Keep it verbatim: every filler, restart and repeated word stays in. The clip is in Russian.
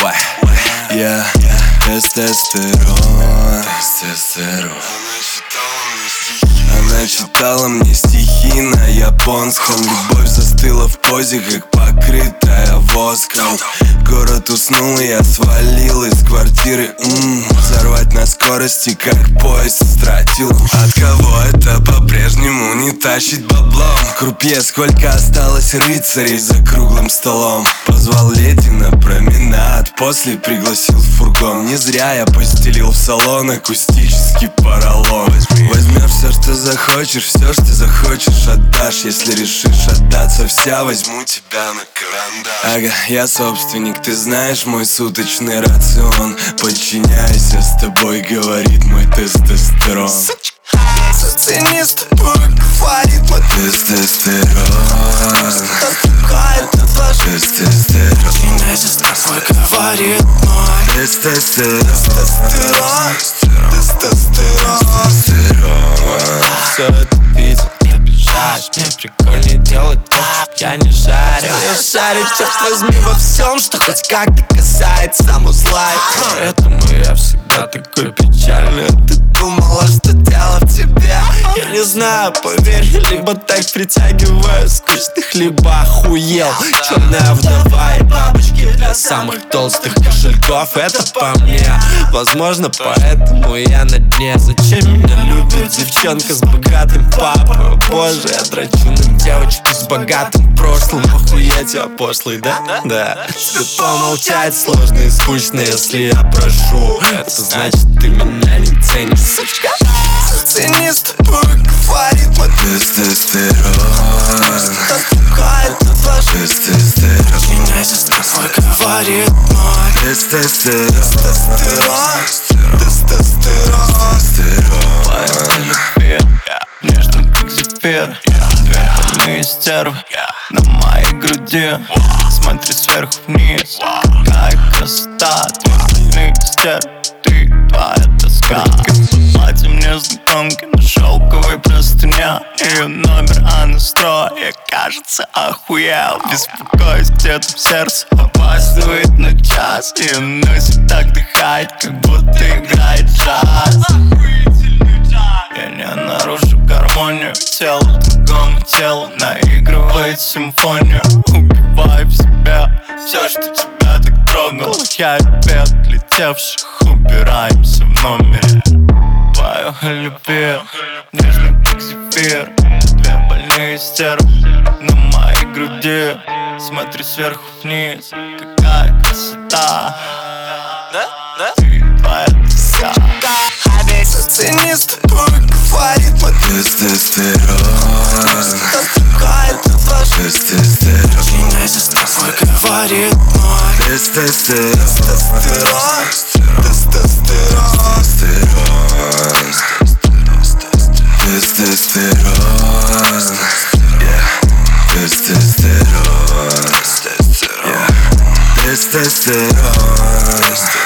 Yeah, тестостерон. Тестостерон. Она читала мне стихи на японском. Любовь застыла в позе, как покрытая воском. Город уснул, и я свалил из квартиры. М-м, взорвать на скорости, как поезд с тротилом. От кого это по-прежнему не тащить баблом? Крупье, сколько осталось рыцарей за круглым столом? Позвал леди на променад, после пригласил в фургон. Не зря я постелил в салон акустический поролон. Возьмешь все, что захочешь, все, что захочешь, отдашь. Если решишь отдаться вся, возьму тебя на карандаш. Ага, я собственник, ты знаешь мой суточный рацион. Подчиняйся, с тобой говорит мой тестостерон. Зацени, с тобой говорит мой тестостерон. Отпускает от ваш тестостерон. Подчиняйся, с тобой говорит мой тестостерон. Тестостерон. Тестостерон. Все это видел, не обижаешь. Мне прикольнее делать то, что я не жарю. Я шарю, черт возьми, во всем, что хоть как-то касается музла. Поэтому я всегда такой печальный. Ты думала, что дело в тебе? Я не знаю, поверь, либо так притягиваю скучных, либо охуел. Черная вдова и бабочки для самых толстых кошельков. Это по мне, возможно, поэтому я на дне. Зачем меня любит девчонка с богатым папой? О боже, я дрочу на девочку с богатым прошлым. Охуеть, я пошлый, да? Да. Тебе помолчать сложно и скучно, если я прошу. Это значит, ты меня не ценишь, сучка. Зацени, с тобой говорит мой тестостерон. Отпускает от ваш тестостерон. Подчиняйся, с тобой говорит мой тестостерон. Тестостерон. Тестостерон. Нежно, как зефир. Две больные стервы на моей груди. Смотри сверху вниз, какая красота. Две больные стервы, ты твоя тоска. Платье мне знакомки на шелковой простыне. Ее номер, а настрой, я, кажется, охуел. Беспокоюсь где-то в сердце, опаздывает на час. И носит так дыхает, как будто играет джаз. Я не нарушу гармонию. Тело другому телу наигрывает симфонию. Убиваю в себя все, что тебя так трогало. Я опять летевших, убираемся в номере. Твою любви, нежно как зефир. Две больные стервы на моей груди. Смотри сверху вниз, какая красота. Да? Да? Ты твоя тоска. Зацени, с тобой говорит мой тестостерон. Отпускает от ваш тестостерон. Подчиняйся, с тобой говорит мой тестостерон. Тестостерон. Тестостерон. Тестостерон. Тестостерон. Тестостерон.